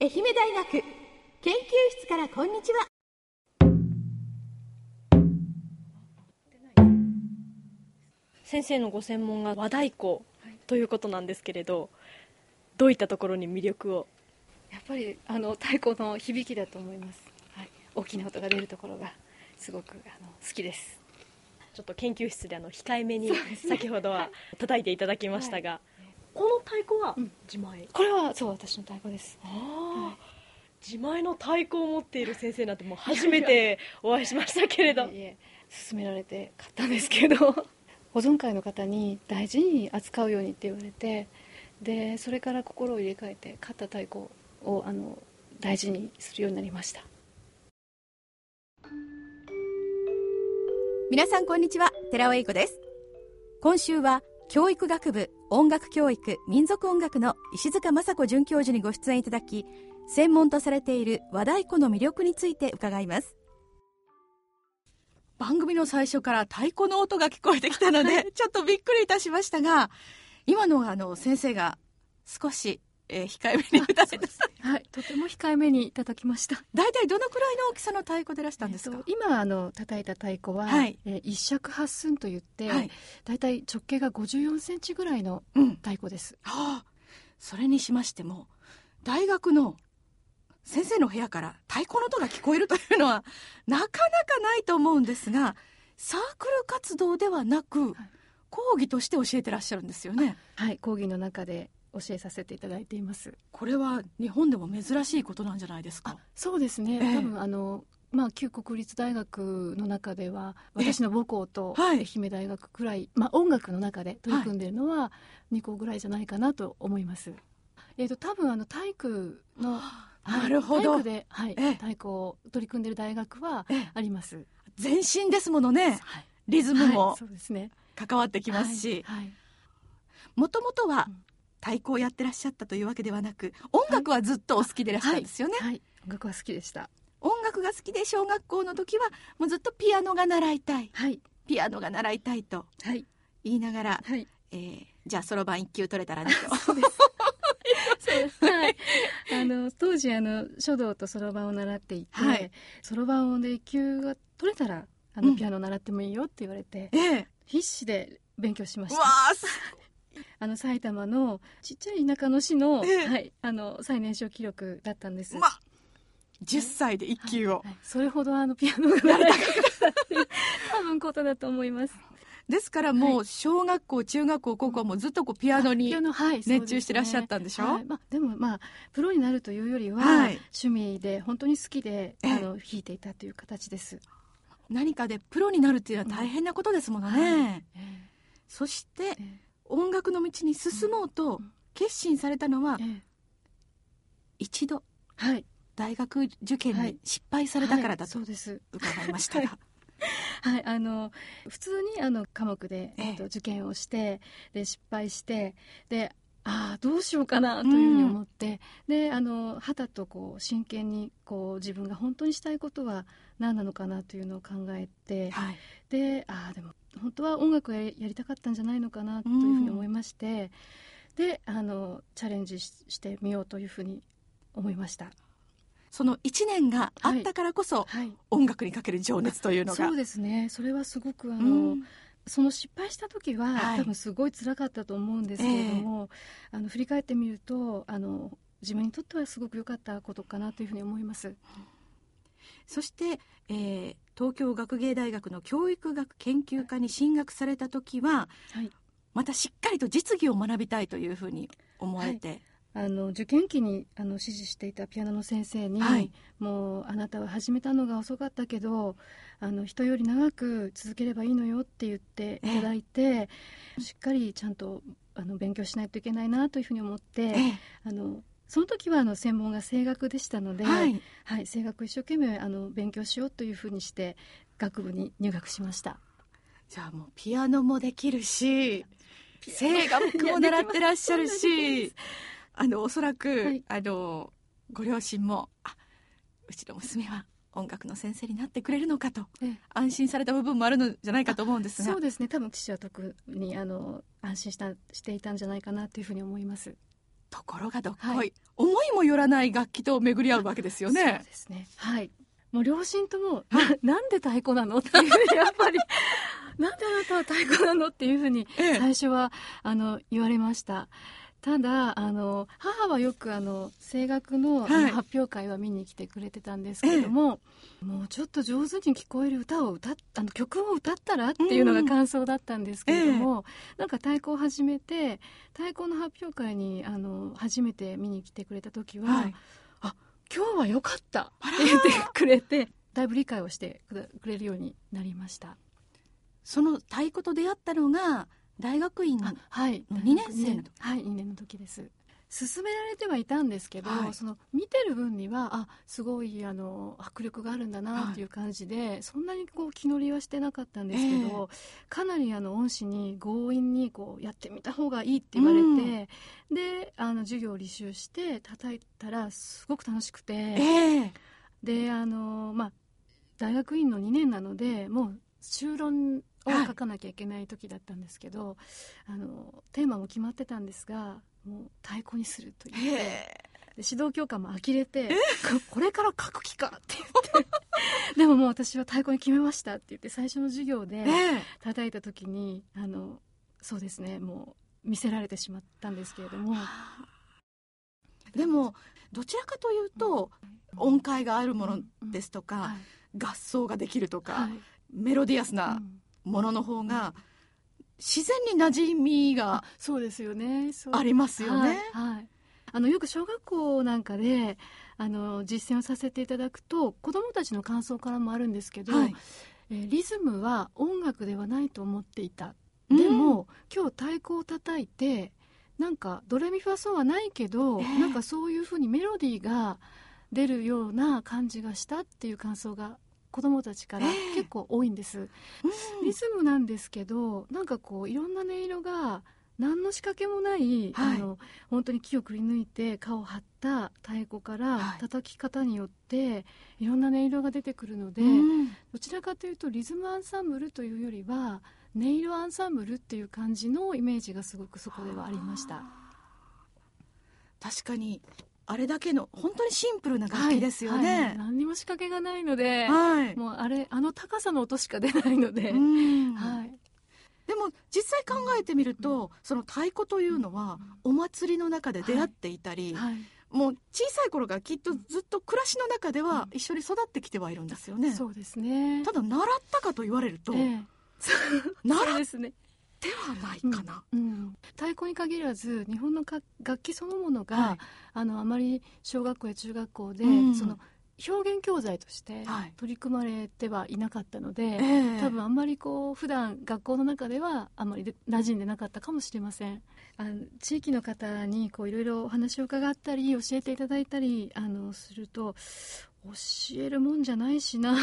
愛媛大学研究室からこんにちは。 先生のご専門が和太鼓ということなんですけれど、どういったところに魅力を？ やっぱり太鼓の響きだと思います、はい、大きな音が出るところがすごく好きです。 ちょっと研究室で控えめに先ほどは叩いていただきましたが、はい、この太鼓は自前？ これはそう、私の太鼓です。 はい、自前の太鼓を持っている先生なんてもう初めてお会いしましたけれど。 勧められて買ったんですけど保存会の方に大事に扱うようにって言われて、でそれから心を入れ替えて買った太鼓を大事にするようになりました。 皆さんこんにちは、寺尾英子です。今週は教育学部音楽教育民族音楽の石塚雅子准教授にご出演いただき、専門とされている和太鼓の魅力について伺います。番組の最初から太鼓の音が聞こえてきたのでちょっとびっくりいたしましたが、今のは先生が少し控えめに歌ってはい、とても控えめに叩きました。 だいたいどのくらいの大きさの太鼓でいらしたんですか？ 今叩いた太鼓は、はい、一尺八寸といって、はい、だいたい直径が54センチぐらいの太鼓です。 それにしましても大学の先生の部屋から太鼓の音が聞こえるというのはなかなかないと思うんですが、サークル活動ではなく、講義として教えてらっしゃるんですよね？ はい、講義の中で教えさせていただいています。 これは日本でも珍しいことなんじゃないですか？ そうですね、多分旧国立大学の中では私の母校と愛媛大学くらい、音楽の中で取り組んでいるのは2校ぐらいじゃないかなと思います。多分体育のなるほど、 体育で、太鼓を取り組んでいる大学はあります。 全身ですものね、リズムもそうですね、 関わってきますし、もともとは太鼓をやってらっしゃったというわけではなく、音楽はずっとお好きでいらっしゃるんですよね？ 音楽は好きでした。 音楽が好きで小学校の時はもうずっとピアノが習いたい、ピアノが習いたいと言いながら、じゃあそろばん1級取れたらねとそうです当時書道とそろばんを習っていて、そろばんを1級が取れたらピアノ習ってもいいよって言われて、必死で勉強しました。埼玉のちっちゃい田舎の市の、最年少記録だったんです。 10歳で1級を、 それほどピアノが習いたかったっていう多分ことだと思います。 ですからもう小学校、中学校、高校もずっとピアノに熱中してらっしゃったんでしょ？ でもプロになるというよりは、趣味で本当に好きで弾いていたという形です。 何かでプロになるっていうのは大変なことですものね。そして音楽の道に進もうと決心されたのは、一度大学受験に失敗されたからだと伺いましたが、 普通に科目で、受験をしてで失敗して、でどうしようかなというふうに思って、ではたと真剣に自分が本当にしたいことは何なのかなというのを考えて、でも本当は音楽をやりたかったんじゃないのかなというふうに思いまして、でチャレンジしてみようというふうに思いました。 その1年があったからこそ、音楽にかける情熱というのが、 そうですね、それはすごくその失敗した時は、多分すごい辛かったと思うんですけれども、振り返ってみると自分にとってはすごく良かったことかなというふうに思います。 そして、東京学芸大学の教育学研究科に進学された時は、またしっかりと実技を学びたいというふうに思われて、 受験期に指示していたピアノの先生に、もうあなたは始めたのが遅かったけど人より長く続ければいいのよって言っていただいて、しっかりちゃんと勉強しないといけないなというふうに思って、その時は専門が声楽でしたので、声楽一生懸命勉強しようというふうにして学部に入学しました。 じゃあもうピアノもできるし声楽も習ってらっしゃるしおそらく、ご両親もうちの娘は音楽の先生になってくれるのかと、安心された部分もあるのじゃないかと思うんですが。 そうですね、多分父は特に安心していたんじゃないかなというふうに思います。 ところがどっこい、思いもよらない楽器と巡り合うわけですよね。 そうですね、はい。もう両親ともなんで太鼓なのっていうふうにやっぱりなんであなたは太鼓なのっていうふうに最初は言われました。ただ母はよく声楽の発表会は見に来てくれてたんですけれども、もうちょっと上手に聞こえる曲を歌ったらっていうのが感想だったんですけれども、なんか太鼓を始めて太鼓の発表会に初めて見に来てくれた時は、今日は良かったって言ってくれて、だいぶ理解をしてくれるようになりました。 その太鼓と出会ったのが大学院の2年生の時。 2年の時です。勧められてはいたんですけど、その見てる分にはすごい迫力があるんだなっていう感じで、そんなに気乗りはしてなかったんですけど、かなり恩師に強引にやってみた方がいいって言われて、で授業を履修して叩いたらすごく楽しくて、で大学院の2年なのでもう修論を書かなきゃいけない時だったんですけど、テーマも決まってたんですが、もう太鼓にすると言って、で指導教官も呆れてこれから書く気かって言ってでももう私は太鼓に決めましたって言って最初の授業で叩いた時にそうですね、もう見せられてしまったんですけれども、 でもどちらかというと、音階があるものですとか、合奏ができるとか、メロディアスなものの方が自然に馴染みがそうですよね、 ありますよね。 よく小学校なんかで実践をさせていただくと、子どもたちの感想からもあるんですけど、リズムは音楽ではないと思っていた、でも今日太鼓を叩いてなんかドレミファソはないけど、なんかそういうふうにメロディーが出るような感じがしたっていう感想が子どもたちから結構多いんです、リズムなんですけど、なんかいろんな音色が何の仕掛けもない、本当に木をくり抜いて皮を張った太鼓から叩き方によっていろんな音色が出てくるので、どちらかというとリズムアンサンブルというよりは音色アンサンブルっていう感じのイメージがすごくそこではありました。 確かにあれだけの本当にシンプルな楽器ですよね、 何にも仕掛けがないので、もう高さの音しか出ないので、 でも実際考えてみると、その太鼓というのはお祭りの中で出会っていたり、もう小さい頃からきっとずっと暮らしの中では一緒に育ってきてはいるんですよね、 そうですね。 ただ習ったかと言われると、習ってはないかな、 太鼓に限らず日本の楽器そのものが、あまり小学校や中学校で、その表現教材として取り組まれてはいなかったので、多分あんまり普段学校の中ではあんまり馴染んでなかったかもしれません。地域の方にいろいろお話を伺ったり教えていただいたりすると、教えるもんじゃないしなって、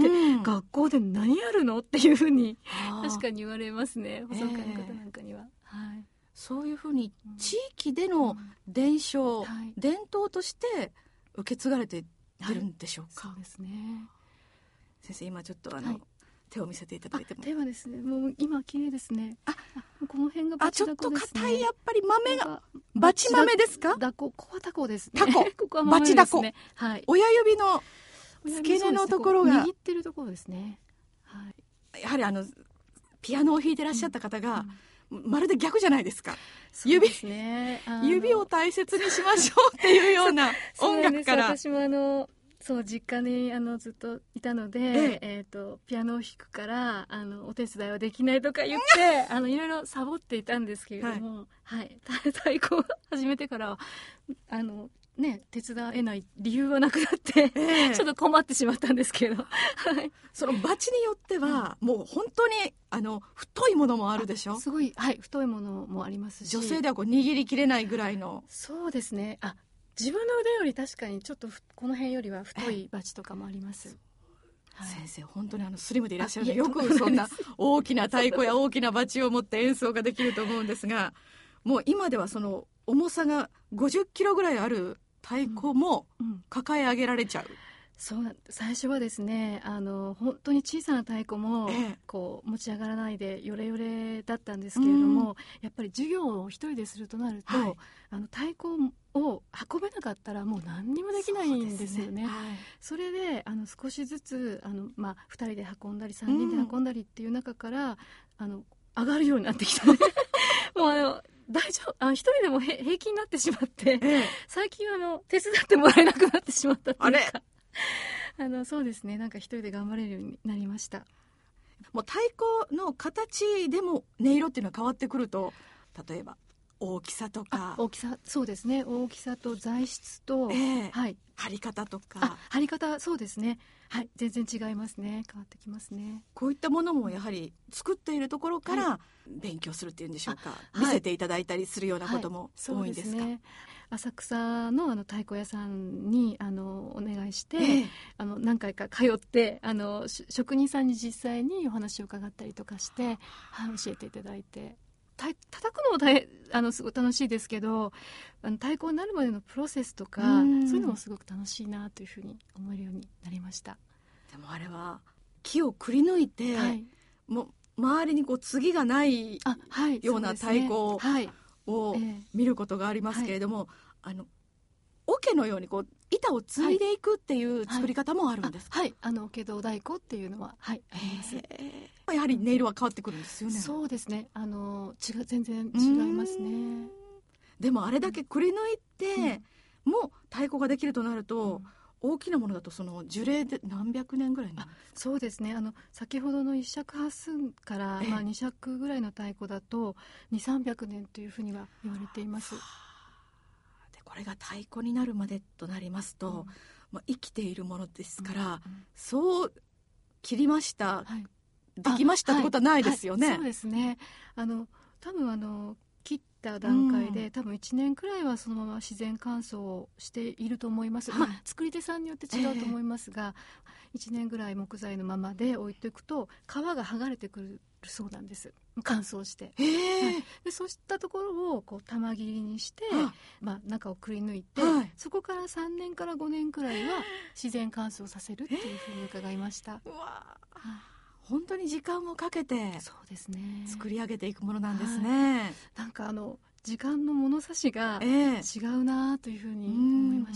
学校で何やるのっていうふうに確かに言われますね、保存会の方なんかには、 そういうふうに地域での伝承、伝統として受け継がれているんでしょうか。 そうですね。 先生、今ちょっと手を見せていただいても。 手はですね、もう今綺麗ですね。この辺がバチダコですね。 ちょっと硬い、やっぱり豆がバチ豆ですか。 ここはタコですね。 タコここは豆ですね。 親指の付け根のところが握ってるところですね。 やはりピアノを弾いてらっしゃった方が、まるで逆じゃないですか。 そうですね、 指を大切にしましょうっていうような音楽から。 私も実家にずっといたので、ピアノを弾くからお手伝いはできないとか言っていろいろサボっていたんですけれども、太鼓を始めてからは手伝えない理由はなくなって、ちょっと困ってしまったんですけど、 そのバチによっては、もう本当に太いものもあるでしょ。 すごい、太いものもありますし、 女性では握りきれないぐらいの。 そうですね。自分の腕より確かにちょっとこの辺よりは太いバチとかもあります。 先生、本当にスリムでいらっしゃるので、よくそんな大きな太鼓や大きなバチを持って演奏ができると思うんですが、もう今ではその重さが50キロぐらいある太鼓も抱え上げられちゃう、 そう最初はですね本当に小さな太鼓もこう持ち上がらないでヨレヨレだったんですけれども、やっぱり授業を一人でするとなると、はい、太鼓を運べなかったらもう何にもできないんですよね。それで少しずつ2人で運んだり3人で運んだりっていう中から、上がるようになってきたもう大丈夫一人でも平気になってしまって、最近手伝ってもらえなくなってしまったというかそうですね、なんか一人で頑張れるようになりました。 もう太鼓の形でも音色っていうのは変わってくると、例えば大きさとか大きさ、そうですね、大きさと材質と、はい、 張り方とか張り方、そうですね、はい、全然違いますね、変わってきますね。 こういったものもやはり作っているところから勉強するっていうんでしょうか、見せていただいたりするようなことも多いんですか？ そうですね、浅草の太鼓屋さんにお願いして、何回か通って職人さんに実際にお話を伺ったりとかして、教えていただいて、叩くのもすごい楽しいですけど、太鼓になるまでのプロセスとか、そういうのもすごく楽しいなというふうに思えるようになりました。 でもあれは木をくり抜いて、もう周りにこう継がないような太鼓を見ることがありますけれども、桶のようにこう板を継いでいくっていう作り方もあるんですか？ 桶戸太鼓っていうのは、あります。 やはり音色は変わってくるんですよね。 そうですね、全然違いますね。 でもあれだけくり抜いても太鼓ができるとなると、大きなものだとその樹齢で何百年ぐらいなんですか？ そうですね、先ほどの1尺8寸から2尺ぐらいの太鼓だと2、300年というふうには言われています。 でこれが太鼓になるまでとなりますと、生きているものですから、そう切りました、できましたってことはないですよね。 そうですね、多分切った段階で、多分1年くらいはそのまま自然乾燥をしていると思います。作り手さんによって違うと思いますが、1年ぐらい木材のままで置いておくと皮が剥がれてくるそうなんです、乾燥して。でそうしたところをこう玉切りにして、中をくり抜いて、そこから3年から5年くらいは自然乾燥させるっていうふうに伺いました。 本当に時間をかけて作り上げていくものなんですね。 なんか時間の物差しが違うなというふうに思いました。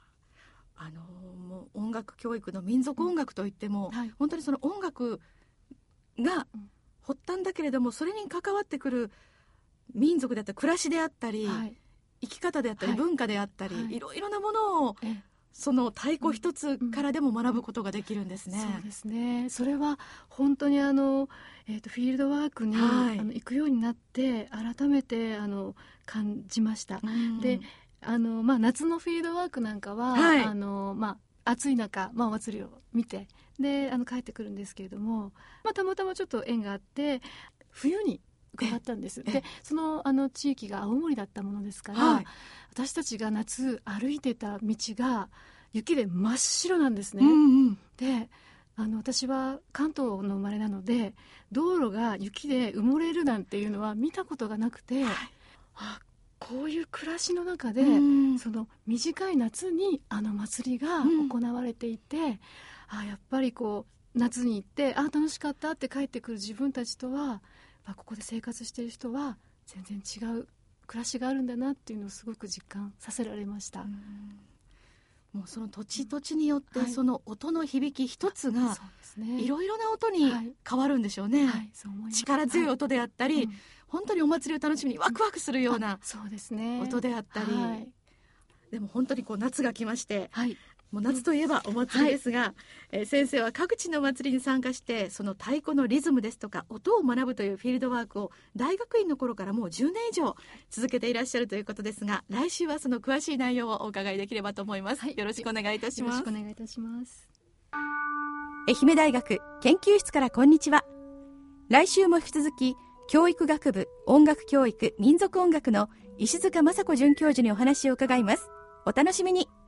もう音楽教育の民族音楽といっても、本当にその音楽が発端だけれども、それに関わってくる民族であったり暮らしであったり、生き方であったり、文化であったり、いろいろなものをその太鼓一つからでも学ぶことができるんですね。 そうですね、それは本当にフィールドワークに、行くようになって改めて感じました。で夏のフィールドワークなんかは、暑い中、お祭りを見てで帰ってくるんですけれども、たまたまちょっと縁があって冬に伺ったんです。でその地域が青森だったものですから、私たちが夏歩いてた道が雪で真っ白なんですね。で私は関東の生まれなので、道路が雪で埋もれるなんていうのは見たことがなくて、こういう暮らしの中で、その短い夏に祭りが行われていて、やっぱりこう夏に行って楽しかったって帰ってくる自分たちとは、ここで生活している人は全然違う暮らしがあるんだなっていうのをすごく実感させられました。 もうその土地土地によって、その音の響き一つがいろいろな音に変わるんでしょうね。力強い音であったり、本当にお祭りを楽しみにワクワクするような音であったり、でも本当にこう夏が来まして、もう夏といえばお祭りですが、先生は各地のお祭りに参加して、その太鼓のリズムですとか音を学ぶというフィールドワークを大学院の頃からもう10年以上続けていらっしゃるということですが、来週はその詳しい内容をお伺いできればと思います。よろしくお願いいたします。 よろしくお願いいたします。 愛媛大学研究室からこんにちは。来週も引き続き教育学部音楽教育民族音楽の石塚雅子准教授にお話を伺います。お楽しみに。